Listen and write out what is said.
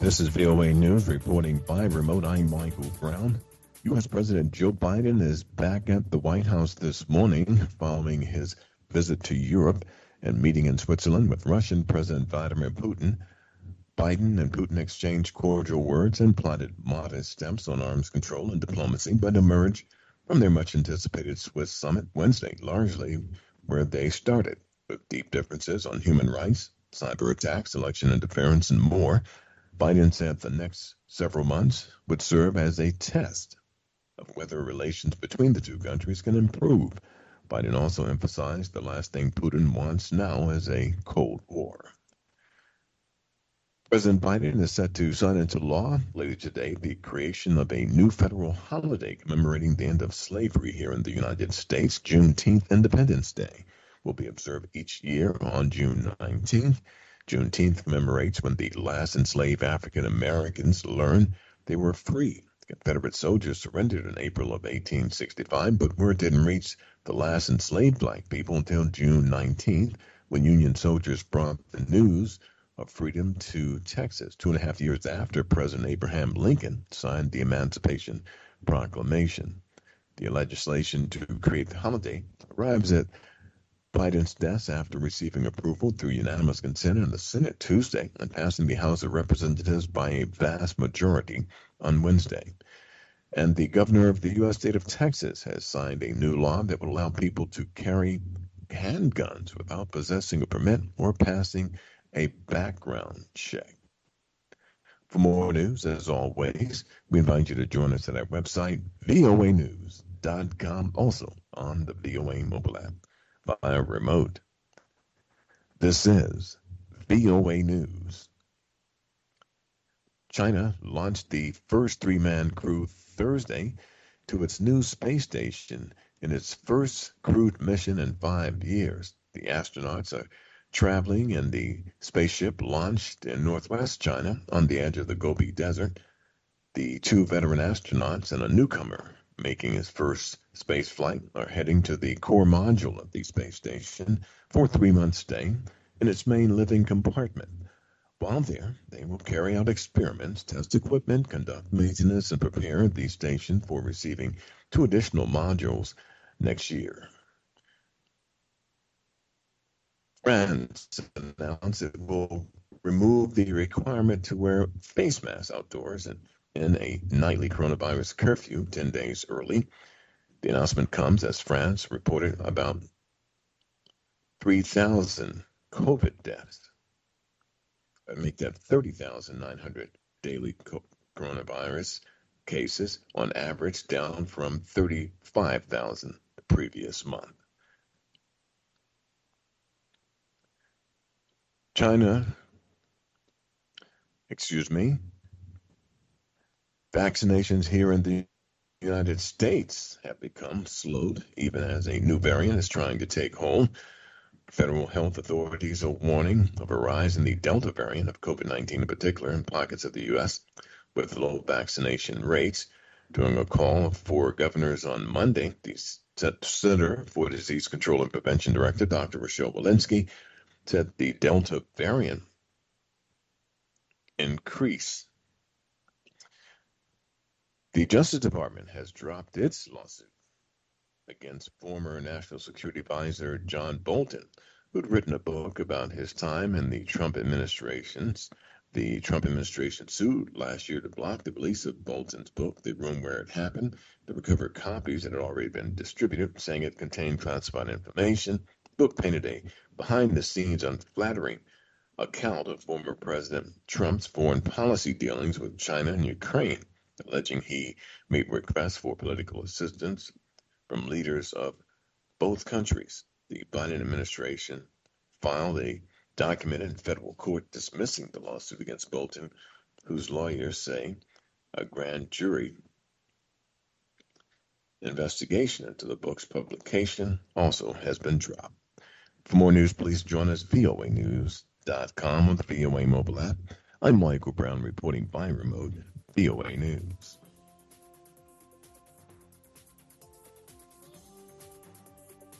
This is VOA News reporting by remote. I'm Michael Brown. U.S. President Joe Biden is back at the White House this morning following his visit to Europe and meeting in Switzerland with Russian President Vladimir Putin. Biden and Putin exchanged cordial words and plotted modest steps on arms control and diplomacy, but emerged from their much-anticipated Swiss summit Wednesday, largely where they started, with deep differences on human rights, cyber attacks, election interference, and more. Biden said the next several months would serve as a test of whether relations between the two countries can improve. Biden also emphasized the last thing Putin wants now is a Cold War. President Biden is set to sign into law later today the creation of a new federal holiday commemorating the end of slavery here in the United States. Juneteenth, Independence Day, will be observed each year on June 19th. Juneteenth commemorates when the last enslaved African Americans learned they were free. Confederate soldiers surrendered in April of 1865, but word didn't reach the last enslaved black people until June 19th, when Union soldiers brought the news of freedom to Texas, 2.5 years after President Abraham Lincoln signed the Emancipation Proclamation. The legislation to create the holiday arrives at Biden's desk after receiving approval through unanimous consent in the Senate Tuesday and passing the House of Representatives by a vast majority on Wednesday. And the governor of the U.S. state of Texas has signed a new law that will allow people to carry handguns without possessing a permit or passing a background check. For more news, as always, we invite you to join us at our website, voanews.com, also on the VOA mobile app via remote. This is VOA News. China launched the first three-man crew Thursday to its new space station in its first crewed mission in 5 years. The astronauts are traveling in the spaceship launched in northwest China on the edge of the Gobi Desert. The two veteran astronauts and a newcomer making his first space flight are heading to the core module of the space station for a 3-month stay in its main living compartment. While there, they will carry out experiments, test equipment, conduct maintenance, and prepare the station for receiving 2 additional modules next year. France announced it will remove the requirement to wear face masks outdoors and in a nightly coronavirus curfew 10 days early. The announcement comes as France reported about 3,000 COVID deaths. That make that 30,900 daily coronavirus cases on average, down from 35,000 the previous month. Vaccinations here in the United States have become slowed, even as a new variant is trying to take hold. Federal health authorities are warning of a rise in the Delta variant of COVID-19, in particular in pockets of the U.S. with low vaccination rates. During a call for governors on Monday, the Center for Disease Control and Prevention Director, Dr. Rochelle Walensky, said the Delta variant increase. The Justice Department has dropped its lawsuit against former National Security Advisor John Bolton, who'd written a book about his time in the Trump administration. The Trump administration sued last year to block the release of Bolton's book, The Room Where It Happened, to recover copies that had already been distributed, saying it contained classified information. The book painted a behind-the-scenes, unflattering account of former President Trump's foreign policy dealings with China and Ukraine, alleging he made requests for political assistance from leaders of both countries. The Biden administration filed a document in federal court dismissing the lawsuit against Bolton, whose lawyers say a grand jury investigation into the book's publication also has been dropped. For more news, please join us voanews.com on the VOA mobile app. I'm Michael Brown reporting by remote VOA News.